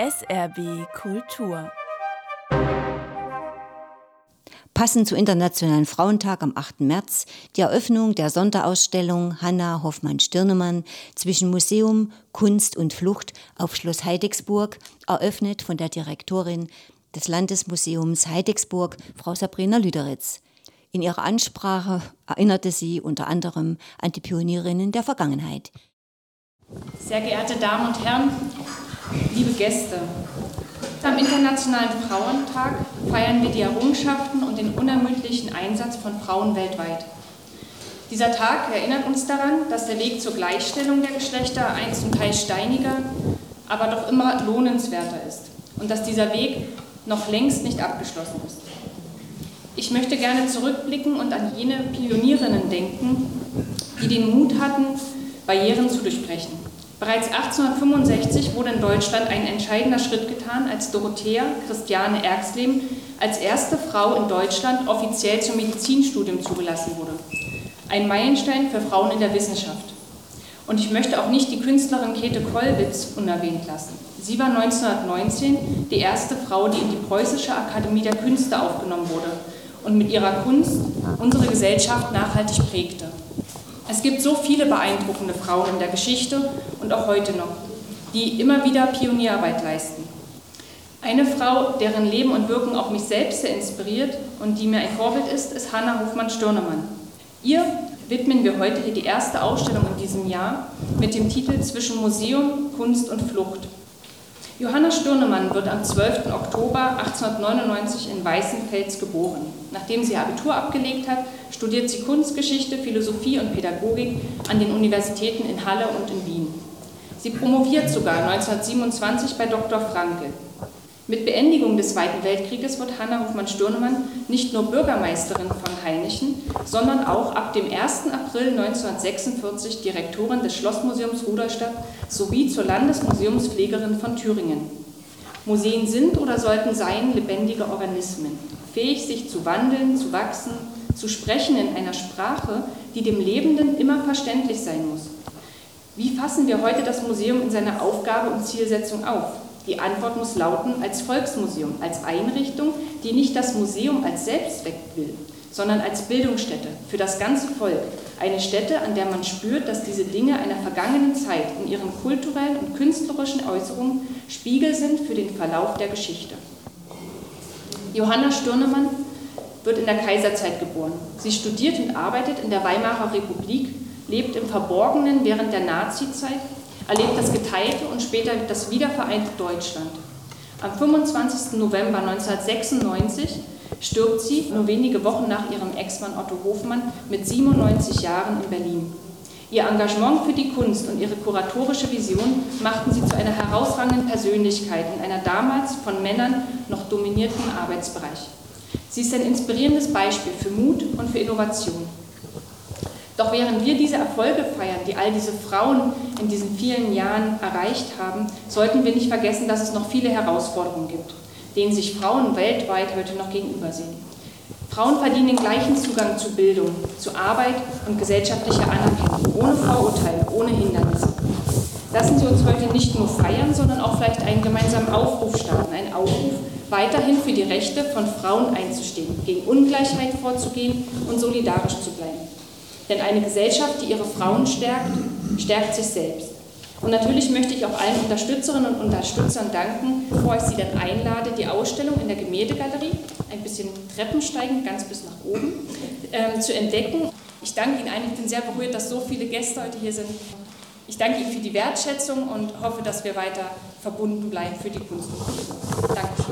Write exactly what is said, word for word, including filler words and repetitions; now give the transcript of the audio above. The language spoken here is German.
S R B Kultur. Passend zum Internationalen Frauentag am achten März die Eröffnung der Sonderausstellung Hanna Hoffmann-Stirnemann zwischen Museum, Kunst und Flucht auf Schloss Heidecksburg, eröffnet von der Direktorin des Landesmuseums Heidecksburg, Frau Sabrina Lüderitz. In ihrer Ansprache erinnerte sie unter anderem an die Pionierinnen der Vergangenheit. Sehr geehrte Damen und Herren, liebe Gäste, am Internationalen Frauentag feiern wir die Errungenschaften und den unermüdlichen Einsatz von Frauen weltweit. Dieser Tag erinnert uns daran, dass der Weg zur Gleichstellung der Geschlechter ein zum Teil steiniger, aber doch immer lohnenswerter ist und dass dieser Weg noch längst nicht abgeschlossen ist. Ich möchte gerne zurückblicken und an jene Pionierinnen denken, die den Mut hatten, Barrieren zu durchbrechen. Bereits achtzehnhundertfünfundsechzig wurde in Deutschland ein entscheidender Schritt getan, als Dorothea Christiane Erxleben als erste Frau in Deutschland offiziell zum Medizinstudium zugelassen wurde. Ein Meilenstein für Frauen in der Wissenschaft. Und ich möchte auch nicht die Künstlerin Käthe Kollwitz unerwähnt lassen. Sie war neunzehnhundertneunzehn die erste Frau, die in die Preußische Akademie der Künste aufgenommen wurde und mit ihrer Kunst unsere Gesellschaft nachhaltig prägte. Es gibt so viele beeindruckende Frauen in der Geschichte und auch heute noch, die immer wieder Pionierarbeit leisten. Eine Frau, deren Leben und Wirken auch mich selbst sehr inspiriert und die mir ein Vorbild ist, ist Hanna Hoffmann-Stirnemann. Ihr widmen wir heute hier die erste Ausstellung in diesem Jahr mit dem Titel Zwischen Museum, Kunst und Flucht. Johanna Stirnemann wird am zwölften Oktober achtzehnhundertneunundneunzig in Weißenfels geboren. Nachdem sie Abitur abgelegt hat, studiert sie Kunstgeschichte, Philosophie und Pädagogik an den Universitäten in Halle und in Wien. Sie promoviert sogar neunzehnhundertsiebenundzwanzig bei Doktor Frankl. Mit Beendigung des Zweiten Weltkrieges wird Hanna Hoffmann-Stirnemann nicht nur Bürgermeisterin von Hainichen, sondern auch ab dem ersten April neunzehnhundertsechsundvierzig Direktorin des Schlossmuseums Rudolstadt sowie zur Landesmuseumspflegerin von Thüringen. Museen sind oder sollten sein lebendige Organismen, fähig sich zu wandeln, zu wachsen, zu sprechen in einer Sprache, die dem Lebenden immer verständlich sein muss. Wie fassen wir heute das Museum in seiner Aufgabe und Zielsetzung auf? Die Antwort muss lauten, als Volksmuseum, als Einrichtung, die nicht das Museum als Selbstzweck will, sondern als Bildungsstätte für das ganze Volk. Eine Stätte, an der man spürt, dass diese Dinge einer vergangenen Zeit in ihren kulturellen und künstlerischen Äußerungen Spiegel sind für den Verlauf der Geschichte. Johanna Stirnemann wird in der Kaiserzeit geboren. Sie studiert und arbeitet in der Weimarer Republik, lebt im Verborgenen während der Nazizeit, erlebt das geteilte und später das wiedervereinte Deutschland. Am fünfundzwanzigsten November neunzehnhundertsechsundneunzig stirbt sie, nur wenige Wochen nach ihrem Ex-Mann Otto Hofmann, mit siebenundneunzig Jahren in Berlin. Ihr Engagement für die Kunst und ihre kuratorische Vision machten sie zu einer herausragenden Persönlichkeit in einer damals von Männern noch dominierten Arbeitsbereich. Sie ist ein inspirierendes Beispiel für Mut und für Innovation. Doch während wir diese Erfolge feiern, die all diese Frauen in diesen vielen Jahren erreicht haben, sollten wir nicht vergessen, dass es noch viele Herausforderungen gibt, denen sich Frauen weltweit heute noch gegenübersehen. Frauen verdienen den gleichen Zugang zu Bildung, zu Arbeit und gesellschaftlicher Anerkennung, ohne Vorurteile, ohne Hindernisse. Lassen Sie uns heute nicht nur feiern, sondern auch vielleicht einen gemeinsamen Aufruf starten, einen Aufruf, weiterhin für die Rechte von Frauen einzustehen, gegen Ungleichheit vorzugehen und solidarisch zu bleiben. Denn eine Gesellschaft, die ihre Frauen stärkt, stärkt sich selbst. Und natürlich möchte ich auch allen Unterstützerinnen und Unterstützern danken, bevor ich sie dann einlade, die Ausstellung in der Gemäldegalerie, ein bisschen Treppensteigen, ganz bis nach oben, äh, zu entdecken. Ich danke Ihnen allen, ich bin sehr berührt, dass so viele Gäste heute hier sind. Ich danke Ihnen für die Wertschätzung und hoffe, dass wir weiter verbunden bleiben für die Kunst. Danke.